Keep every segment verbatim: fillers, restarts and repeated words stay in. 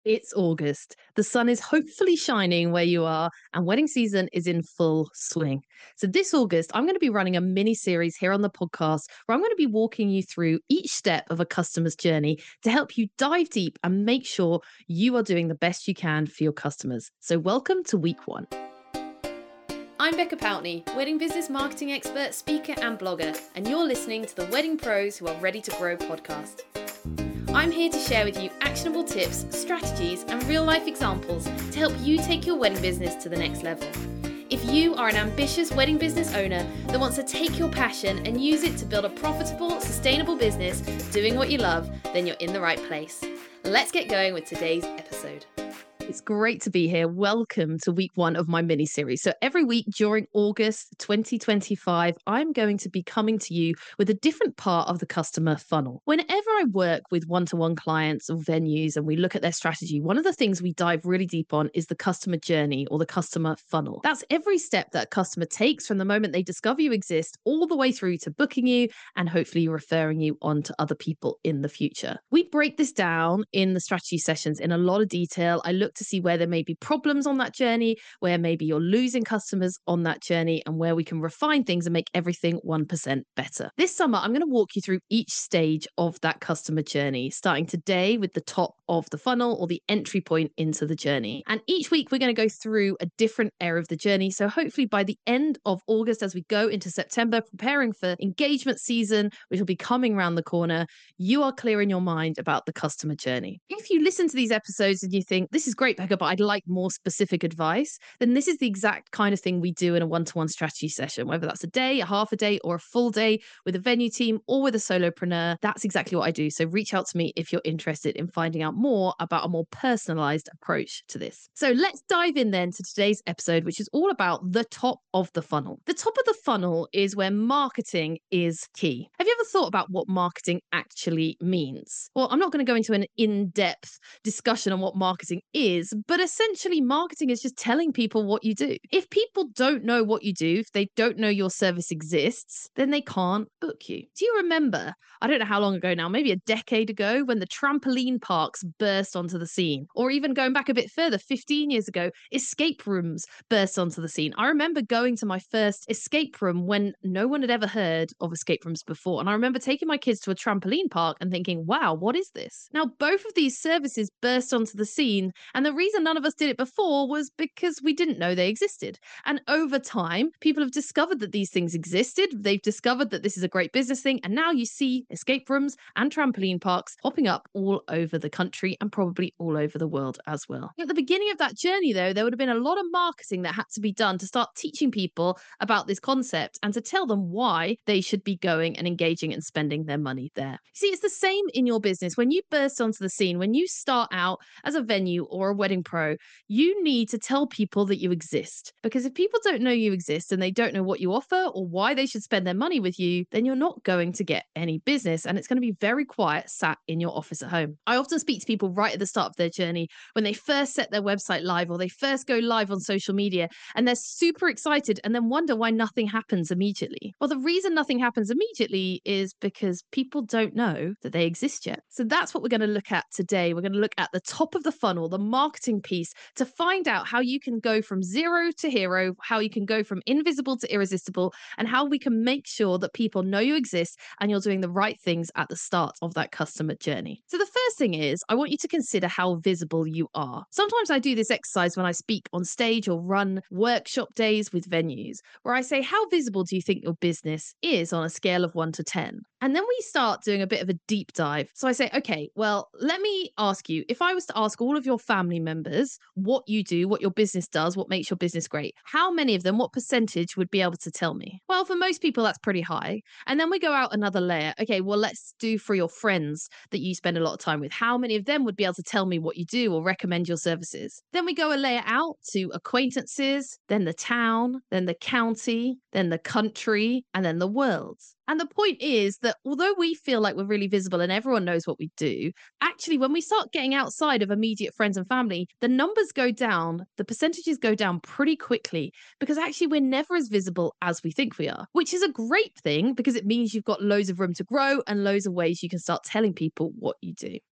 It's August. The sun is hopefully shining where you are, and wedding season is in full swing. So, this August, I'm going to be running a mini series here on the podcast where I'm going to be walking you through each step of a customer's journey to help you dive deep and make sure you are doing the best you can for your customers. So, welcome to week one. I'm Becca Poutney, wedding business marketing expert, speaker, and blogger, and you're listening to the Wedding Pros Who Are Ready to Grow podcast. I'm here to share with you actionable tips, strategies, and real-life examples to help you take your wedding business to the next level. If you are an ambitious wedding business owner that wants to take your passion and use it to build a profitable, sustainable business doing what you love, then you're in the right place. Let's get going with today's episode. It's great to be here. Welcome to week one of my mini series. So every week during August twenty twenty-five, I'm going to be coming to you with a different part of the customer funnel. Whenever I work with one-to-one clients or venues and we look at their strategy, one of the things we dive really deep on is the customer journey or the customer funnel. That's every step that a customer takes from the moment they discover you exist all the way through to booking you and hopefully referring you on to other people in the future. We break this down in the strategy sessions in a lot of detail. I look to see where there may be problems on that journey, where maybe you're losing customers on that journey, and where we can refine things and make everything one percent better. This summer, I'm going to walk you through each stage of that customer journey, starting today with the top of the funnel or the entry point into the journey. And each week, we're going to go through a different area of the journey. So hopefully by the end of August, as we go into September, preparing for engagement season, which will be coming around the corner, you are clear in your mind about the customer journey. If you listen to these episodes and you think, this is great, Becca, but I'd like more specific advice, then this is the exact kind of thing we do in a one-to-one strategy session, whether that's a day, a half a day, or a full day with a venue team or with a solopreneur. That's exactly what I do. So reach out to me if you're interested in finding out more about a more personalized approach to this. So let's dive in then to today's episode, which is all about the top of the funnel. The top of the funnel is where marketing is key. Have you ever thought about what marketing actually means? Well, I'm not going to go into an in-depth discussion on what marketing is, but essentially marketing is just telling people what you do. If people don't know what you do, if they don't know your service exists, then they can't book you. Do you remember, I don't know how long ago now, maybe a decade ago, when the trampoline parks burst onto the scene? Or even going back a bit further, fifteen years ago, escape rooms burst onto the scene. I remember going to my first escape room when no one had ever heard of escape rooms before. And I remember taking my kids to a trampoline park and thinking, wow, what is this? Now, both of these services burst onto the scene, and the reason none of us did it before was because we didn't know they existed. And over time, people have discovered that these things existed. They've discovered that this is a great business thing. And now you see escape rooms and trampoline parks popping up all over the country and probably all over the world as well. At the beginning of that journey, though, there would have been a lot of marketing that had to be done to start teaching people about this concept and to tell them why they should be going and engaging and spending their money there. See, it's the same in your business. When you burst onto the scene, when you start out as a venue or a wedding pro, you need to tell people that you exist. Because if people don't know you exist and they don't know what you offer or why they should spend their money with you, then you're not going to get any business, and it's going to be very quiet sat in your office at home. I often speak to people right at the start of their journey when they first set their website live or they first go live on social media, and they're super excited and then wonder why nothing happens immediately. Well, the reason nothing happens immediately is because people don't know that they exist yet. So that's what we're going to look at today. We're going to look at the top of the funnel, the marketing piece, to find out how you can go from zero to hero, how you can go from invisible to irresistible, and how we can make sure that people know you exist and you're doing the right things at the start of that customer journey. So the first thing is, I want you to consider how visible you are. Sometimes I do this exercise when I speak on stage or run workshop days with venues, where I say, how visible do you think your business is on a scale of one to ten? And then we start doing a bit of a deep dive. So I say, okay, well, let me ask you, if I was to ask all of your family members what you do, what your business does, what makes your business great, how many of them, what percentage would be able to tell me? Well, for most people, that's pretty high. And then we go out another layer. Okay, well, let's do for your friends that you spend a lot of time with. How many of them would be able to tell me what you do or recommend your services? Then we go a layer out to acquaintances, then the town, then the county, then the country, and then the world. And the point is that although we feel like we're really visible and everyone knows what we do, actually, when we start getting outside of immediate friends and family, the numbers go down, the percentages go down pretty quickly, because actually we're never as visible as we think we are, which is a great thing because it means you've got loads of room to grow and loads of ways you can start telling people what you do.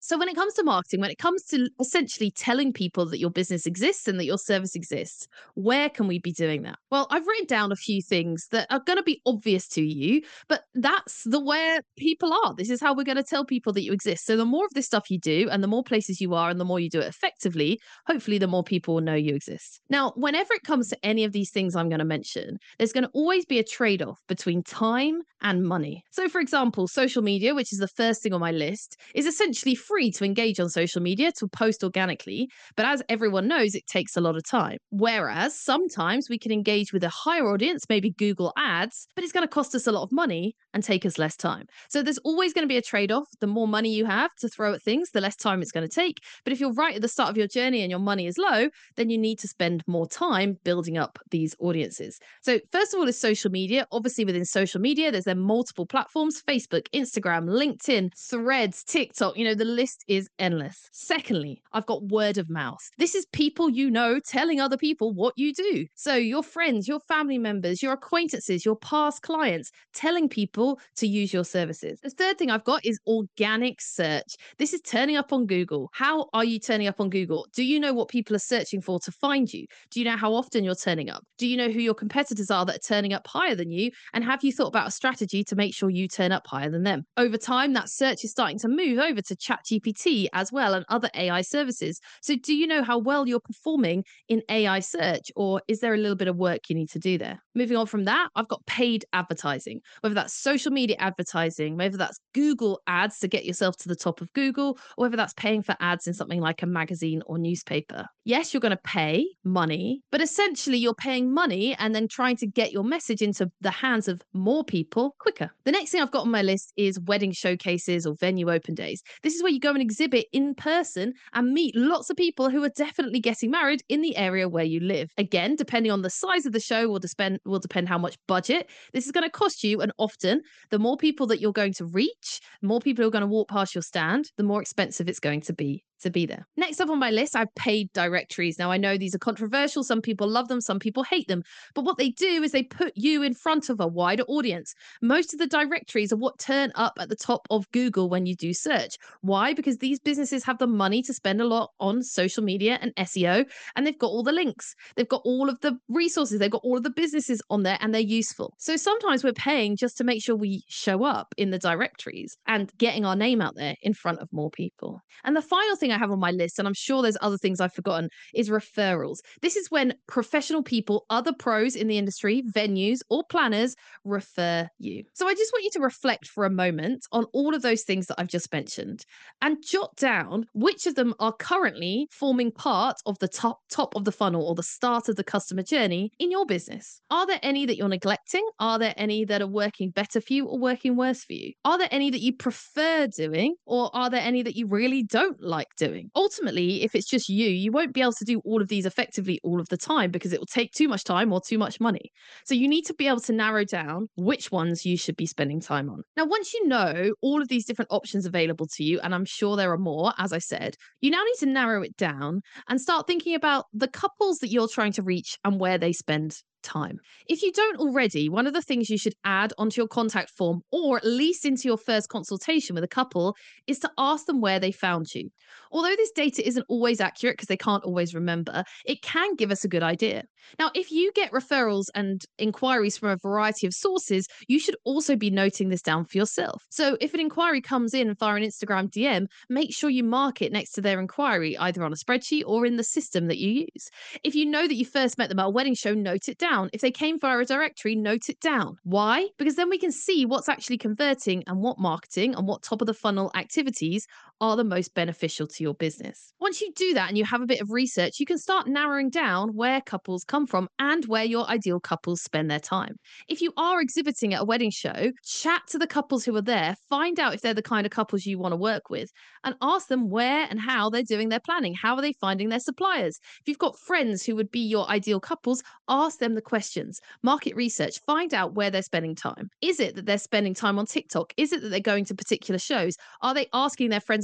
So when it comes to marketing, when it comes to essentially telling people that your business exists and that your service exists, where can we be doing that? Well, I've written down a few things that are going to be obvious to you, but that's the where people are. This is how we're going to tell people that you exist. So the more of this stuff you do and the more places you are and the more you do it effectively, hopefully the more people will know you exist. Now, whenever it comes to any of these things I'm going to mention, there's going to always be a trade-off between time and money. So for example, social media, which is the first thing on my list, is essentially free to engage on social media, to post organically. But as everyone knows, it takes a lot of time. Whereas sometimes we can engage with a higher audience, maybe Google Ads, but it's going to cost us a lot of money and take us less time. So there's always going to be a trade-off. The more money you have to throw at things, the less time it's going to take. But if you're right at the start of your journey and your money is low, then you need to spend more time building up these audiences. So first of all is social media. Obviously within social media, there's then multiple platforms: Facebook, Instagram, LinkedIn, Threads, TikTok. You know, the list is endless. Secondly, I've got word of mouth. This is people you know telling other people what you do. So your friends, your family members, your acquaintances, your past clients, telling people to use your services. The third thing I've got is organic search. This is turning up on Google. How are you turning up on Google? Do you know what people are searching for to find you? Do you know how often you're turning up? Do you know who your competitors are that are turning up higher than you? And have you thought about a strategy to make sure you turn up higher than them? Over time, that search is starting to move over to ChatGPT as well and other A I services. So do you know how well you're performing in A I search, or is there a little bit of work you need to do there? Moving on from that, I've got paid advertising, whether that's social media advertising, whether that's Google ads to get yourself to the top of Google, or whether that's paying for ads in something like a magazine or newspaper. Yes, you're going to pay money, but essentially you're paying money and then trying to get your message into the hands of more people quicker. The next thing I've got on my list is wedding showcases or venue open days. This is where you go and exhibit in person and meet lots of people who are definitely getting married in the area where you live. Again, depending on the size of the show will depend will depend how much budget this is going to cost you. And often the more people that you're going to reach, the more people who are going to walk past your stand, the more expensive it's going to be to be there. Next up on my list, I've paid directories. Now, I know these are controversial. Some people love them, some people hate them. But what they do is they put you in front of a wider audience. Most of the directories are what turn up at the top of Google when you do search. Why? Because these businesses have the money to spend a lot on social media and S E O, and they've got all the links. They've got all of the resources. They've got all of the businesses on there, and they're useful. So sometimes we're paying just to make sure we show up in the directories and getting our name out there in front of more people. And the final thing I have on my list, and I'm sure there's other things I've forgotten, is referrals. This is when professional people, other pros in the industry, venues, or planners refer you. So I just want you to reflect for a moment on all of those things that I've just mentioned and jot down which of them are currently forming part of the top top of the funnel or the start of the customer journey in your business. Are there any that you're neglecting? Are there any that are working better for you or working worse for you? Are there any that you prefer doing, or are there any that you really don't like doing? Ultimately, if it's just you, you won't be able to do all of these effectively all of the time because it will take too much time or too much money. So you need to be able to narrow down which ones you should be spending time on. Now, once you know all of these different options available to you, and I'm sure there are more, as I said, you now need to narrow it down and start thinking about the couples that you're trying to reach and where they spend time. If you don't already, one of the things you should add onto your contact form, or at least into your first consultation with a couple, is to ask them where they found you. Although this data isn't always accurate because they can't always remember, it can give us a good idea. Now, if you get referrals and inquiries from a variety of sources, you should also be noting this down for yourself. So if an inquiry comes in via an Instagram D M, make sure you mark it next to their inquiry, either on a spreadsheet or in the system that you use. If you know that you first met them at a wedding show, note it down. If they came via a directory, note it down. Why? Because then we can see what's actually converting and what marketing and what top of the funnel activities are the most beneficial to your business. Once you do that and you have a bit of research, you can start narrowing down where couples come from and where your ideal couples spend their time. If you are exhibiting at a wedding show, chat to the couples who are there, find out if they're the kind of couples you want to work with, and ask them where and how they're doing their planning. How are they finding their suppliers? If you've got friends who would be your ideal couples, ask them the questions. Market research, find out where they're spending time. Is it that they're spending time on TikTok? Is it that they're going to particular shows? Are they asking their friends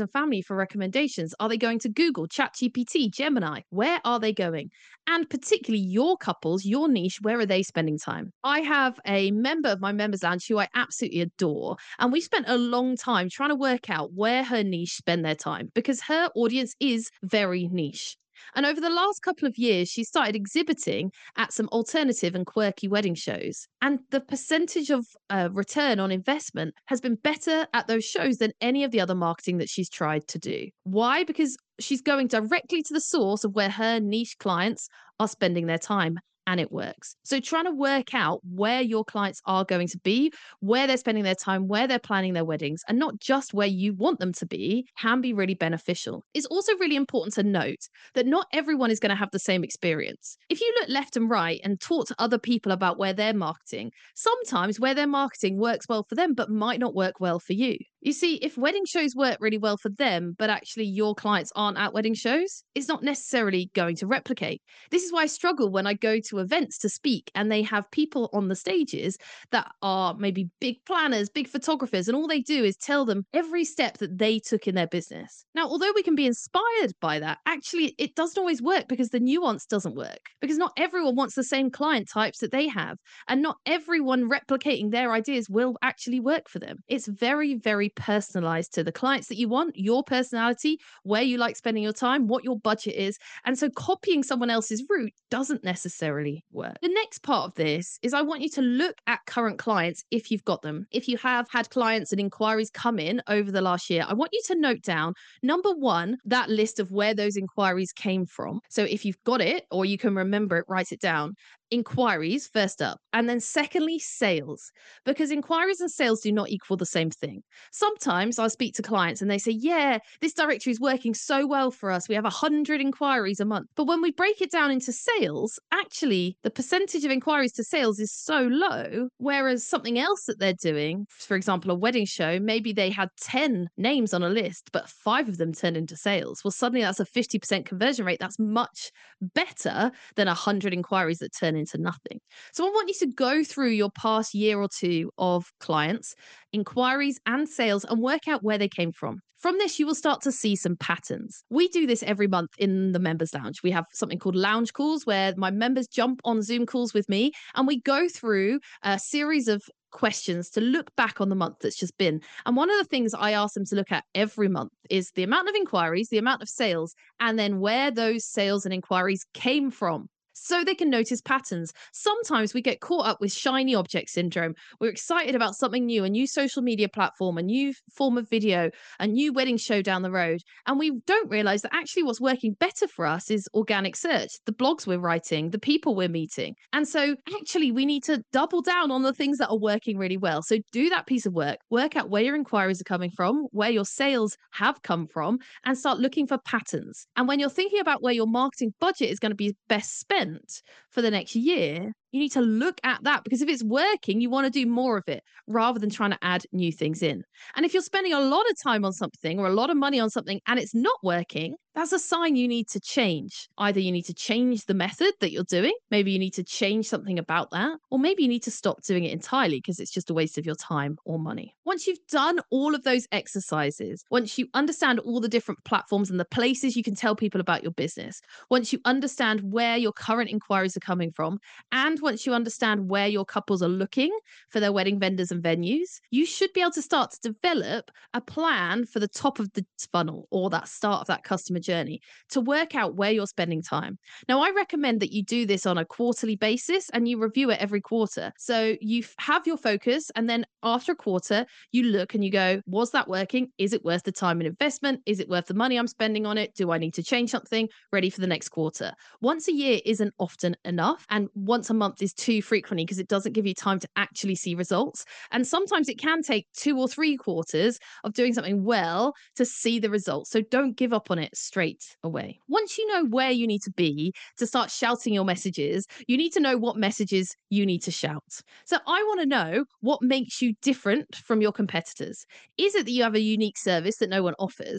friends and family for recommendations? Are they going to Google, ChatGPT, Gemini? Where are they going? And particularly your couples, your niche, where are they spending time? I have a member of my members lounge who I absolutely adore. And we spent a long time trying to work out where her niche spend their time because her audience is very niche. And over the last couple of years, she started exhibiting at some alternative and quirky wedding shows. And the percentage of uh, return on investment has been better at those shows than any of the other marketing that she's tried to do. Why? Because she's going directly to the source of where her niche clients are spending their time. And it works. So trying to work out where your clients are going to be, where they're spending their time, where they're planning their weddings, and not just where you want them to be, can be really beneficial. It's also really important to note that not everyone is going to have the same experience. If you look left and right and talk to other people about where they're marketing, sometimes where they're marketing works well for them, but might not work well for you. You see, if wedding shows work really well for them, but actually your clients aren't at wedding shows, it's not necessarily going to replicate. This is why I struggle when I go to events to speak and they have people on the stages that are maybe big planners, big photographers, and all they do is tell them every step that they took in their business. Now, although we can be inspired by that, actually it doesn't always work because the nuance doesn't work. Because not everyone wants the same client types that they have, and not everyone replicating their ideas will actually work for them. It's very, very personalized to the clients that you want, your personality, where you like spending your time, what your budget is. And so copying someone else's route doesn't necessarily work. The next part of this is I want you to look at current clients if you've got them. If you have had clients and inquiries come in over the last year, I want you to note down, number one, that list of where those inquiries came from. So if you've got it or you can remember it, write it down. Inquiries first up, and then secondly, sales, because inquiries and sales do not equal the same thing. Sometimes I speak to clients and they say, yeah, this directory is working so well for us. We have one hundred inquiries a month. But when we break it down into sales, actually, the percentage of inquiries to sales is so low, whereas something else that they're doing, for example, a wedding show, maybe they had ten names on a list, but five of them turned into sales. Well, suddenly that's a fifty percent conversion rate. That's much better than one hundred inquiries that turn into nothing. So I want you to go through your past year or two of clients, inquiries and sales, and work out where they came from. From this, you will start to see some patterns. We do this every month in the members lounge. We have something called lounge calls where my members jump on Zoom calls with me and we go through a series of questions to look back on the month that's just been. And one of the things I ask them to look at every month is the amount of inquiries, the amount of sales, and then where those sales and inquiries came from, so they can notice patterns. Sometimes we get caught up with shiny object syndrome. We're excited about something new, a new social media platform, a new form of video, a new wedding show down the road. And we don't realize that actually what's working better for us is organic search, the blogs we're writing, the people we're meeting. And so actually we need to double down on the things that are working really well. So do that piece of work, work out where your inquiries are coming from, where your sales have come from, and start looking for patterns. And when you're thinking about where your marketing budget is going to be best spent for the next year, you need to look at that, because if it's working, you want to do more of it rather than trying to add new things in. And if you're spending a lot of time on something or a lot of money on something and it's not working, that's a sign you need to change. Either you need to change the method that you're doing, maybe you need to change something about that, or maybe you need to stop doing it entirely because it's just a waste of your time or money. Once you've done all of those exercises, once you understand all the different platforms and the places you can tell people about your business, once you understand where your current inquiries are coming from, and once you understand where your couples are looking for their wedding vendors and venues, you should be able to start to develop a plan for the top of the funnel or that start of that customer journey to work out where you're spending time. Now, I recommend that you do this on a quarterly basis and you review it every quarter. So you have your focus, and then after a quarter, you look and you go, was that working? Is it worth the time and investment? Is it worth the money I'm spending on it? Do I need to change something? Ready for the next quarter. Once a year isn't often enough, and once a month is too frequently because it doesn't give you time to actually see results. And sometimes it can take two or three quarters of doing something well to see the results. So don't give up on it straight away. Once you know where you need to be to start shouting your messages, you need to know what messages you need to shout. So I want to know what makes you different from your competitors. Is it that you have a unique service that no one offers?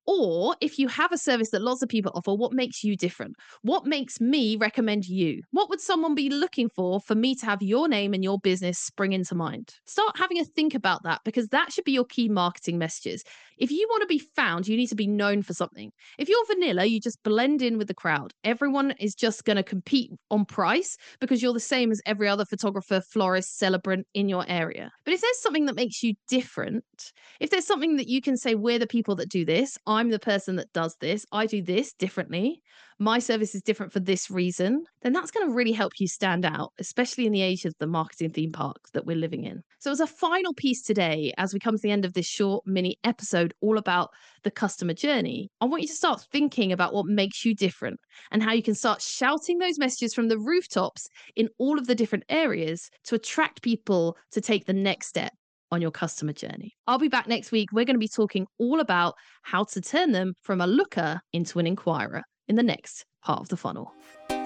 Or if you have a service that lots of people offer, what makes you different? What makes me recommend you? What would someone be looking for for me to have your name and your business spring into mind? Start having a think about that, because that should be your key marketing messages. If you want to be found, you need to be known for something. If you're vanilla, you just blend in with the crowd. Everyone is just going to compete on price because you're the same as every other photographer, florist, celebrant in your area. But if there's something that makes you different, if there's something that you can say, we're the people that do this, I'm the person that does this, I do this differently, my service is different for this reason, then that's going to really help you stand out, especially in the age of the marketing theme park that we're living in. So as a final piece today, as we come to the end of this short mini episode all about the customer journey, I want you to start thinking about what makes you different and how you can start shouting those messages from the rooftops in all of the different areas to attract people to take the next step on your customer journey. I'll be back next week. We're going to be talking all about how to turn them from a looker into an inquirer in the next part of the funnel.